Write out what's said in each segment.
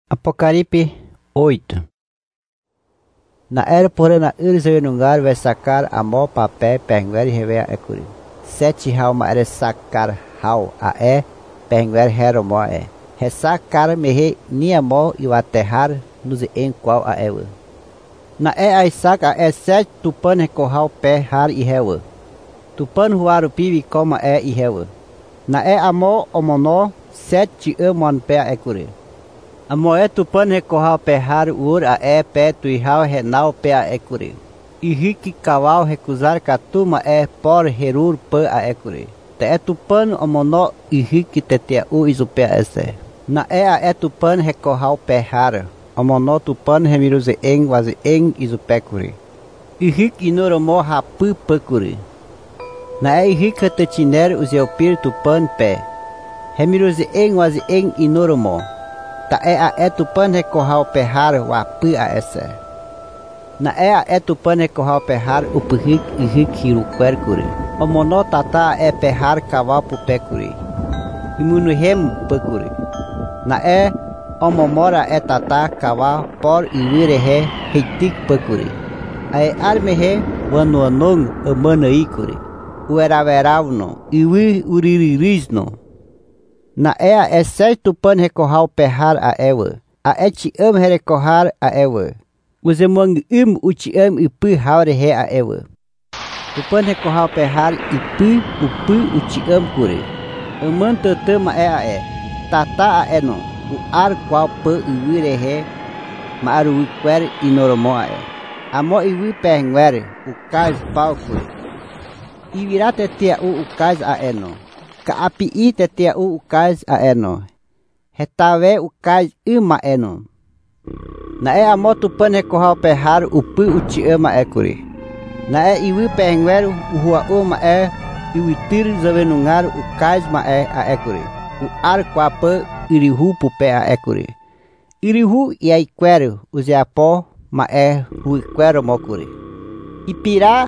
Apocalipse 8. Na era porém na Irzevenungar vai sacar a mó papel perguer e rever a curi. 7 hau ma era sacar hau a perguer hero mó Ressacar mehe nia mó e o aterrar nos em qual a ewa. Na a saca a 7 tupan recorral pé har e rewa. Tupan ruar o pivi como e rewa. Na a mó o monó 7 amon pé a curi. A moé tupan recorral perrar ur a pé tuihal renal pé a curi. E rique caval recusar catuma por herur pã a curi. Te tupan o monó e rique tetea u iso pé a Na a tupan recorral perrar. O monó tupan remiruze en waze en iso pé curi. E rique inoromó rapu pã curi. Na e rique tetiner o zeopir tupan pé. Remiruze en waze en inoromó. Ta a tupan recorral perrar o apu a essa. Na a tupan recorral perrar o purik e riquiru quercuri. O monotata perrar caval pu pecuri. E munuhem pecuri. Na o momora tata caval por e virehe heitik pecuri. A armehe wanuanong amanaicuri. O eraveravno e uriririsno. Na a 7 tupan recorral perrar a ewa. A etiam recorrar a ewa. Os emang utiam e pu haure he a ewa. Tupan recorral perrar e pu utiam curi. Aman tatama a tata a no. O ar qual pu e vire he. Maru quer e normo a Amo e vi penguer o cais pau curi. E virá tetia o cais a eno. Ka api I tetia u ukaz a eno. Hetave ukaz ima eno. Na a moto pan recorral perrar o pu uti ama curi. Na iwi penguer o rua uma e o itir zavenungar ukaz ma a curi. O ar quapa irihu pu pé a curi. Irihu e a quero o zeapó ma ru quero mocuri. Ipirá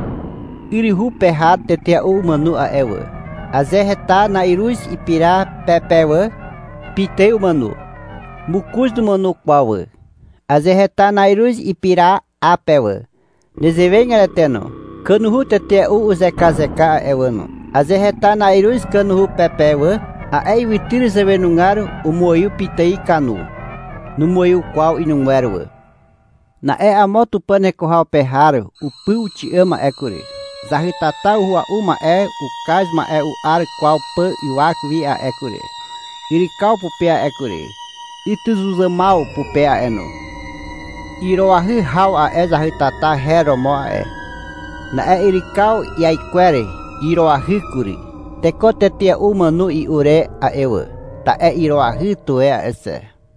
irihu perrar tetia u manu a ewa. Azerretá na irus ipirá pepewa, pitei o manu. Mucus do manu quawa. Azerretá na irus ipirá apewa. Nezeveng eleteno. Canuhu tete o zeca ewano. Azerretá na irus canuhu pepewa, a eivitir zevenungar o moiu pitei canu. No moiu qual e não erwa. Na a moto pane corral perrar, o pu te ama curi. Zahitata o rua uma o casma o ar qual pan e o arco vi a curi. Irical pu pé a curi. Ituzuza mal pu pé a eno. Iroahi hau a zahitata heromo Na irical e a quere iroahi curi. Tecote tia umanu i ure a ewa. Ta iroahi tu a esse.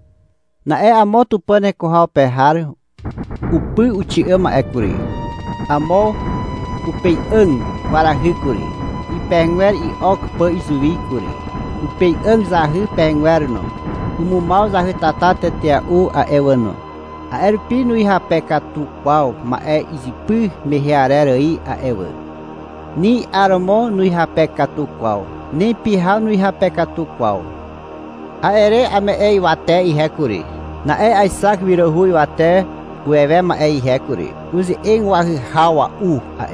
Na a moto pane corral perrar o pu uti ama curi. Amo o peiang warahikuri. I penguer i okpa isuvi kuri. O peiang zahi penguerno. O mumal zahi tata tetea u a ewano. A erpi no ihape katu qual ma izipu mehiarerei a ewa. Ni aramo no ihape katu qual. Nem pihal no ihape katu qual. A ere ame iwate i hekuri. Na aisak virahu iwate o evema i hekuri. Uzi em wahi hawa u a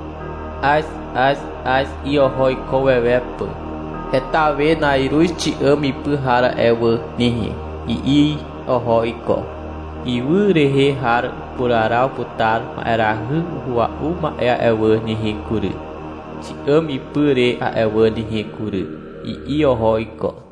As iohoi kowewepo. Etave na irus ti ami puhara ewa nihi. I ohoi ko. Iwu rehe har purarau putar ma erahu hua uma ewa nihi kuru. Ti ami pure a ewa nihi kuru. I ohoi ko.